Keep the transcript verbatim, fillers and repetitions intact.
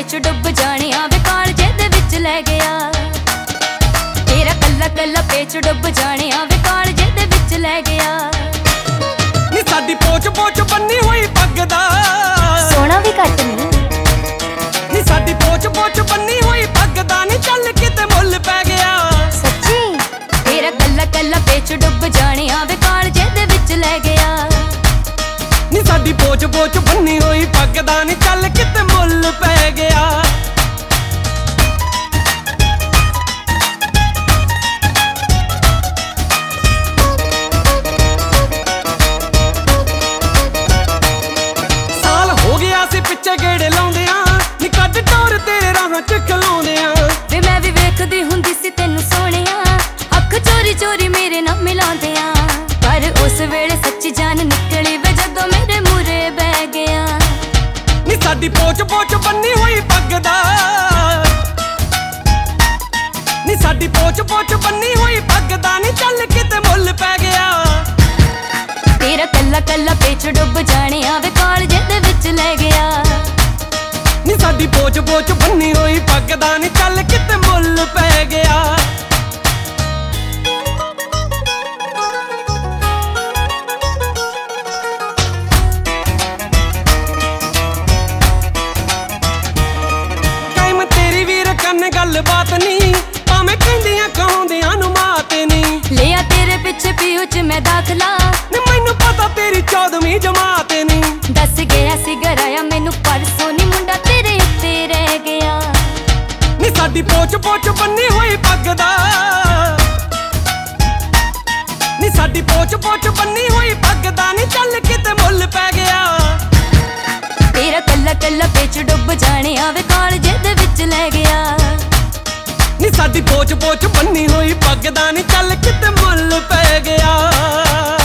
पेच डुब जाने आवे कालजे दे विच लै गया। तेरा कल्ला कल्ला पेच डुब जाने आवे कालजे दे विच लै गया। नी साडी पोच पोच बन्नी हुई पग दा सोना भी घट नहीं। नी साडी पोच पोच बन्नी हुई पग दा नी चल किते मुल पै गया। सच्ची तेरा कल्ला कल्ला पेच डुब जाने आवे कालजे दे विच लै गया। नी साडी पोच पोच बन्नी हुई पग दा नी चल किते मुल पै गया। साल हो गया सी पिछे गेड़े लाउंदियां नी कद टोर तेरे राहां च खलोंदियां। वे मैं भी वेखदी हुंदी सी तैनू सोहणिया अख चोरी चोरी मेरे नाल मिलांदियां। पर उस वेले सच्ची जान निकली वे जदों मेरे मूरे बह गया। नी साडी पोच पोच बन्नी हुई पग दा नी साडी पोच पोच बन्नी हुई पग दा नी चल किते मुल पै गया। तेरा कल्ला कल्ला पेच डुब जाने आवे कालजे दे विच लै गया। नी साडी पोच पोच बन्नी हुई पग दा नी चल किते मुल पै गया। कायम तेरी वीर कन्न गल बात नी भावें कहंदियां कहाउंदियां नु मात नी। लिया तेरे पिछे पीऊ च मैं दाखला नी मैनू पता तेरी चौदहवीं जमात नी। दस गया सी गराया मैनू परसों नी मुंडा तेरे उत्ते रह गया। नी साडी पोच पोच बन्नी हुई पग दा नी साडी पोच पोच बन्नी हुई पग दा नी चल किते मुल पै गया। तेरा कल्ला कल्ला पेच डुब जाने आवे कालजे दे विच लै गया। नी साडी पोच पोच बन्नी हुई पग दा नी चल किते मुल पै गया।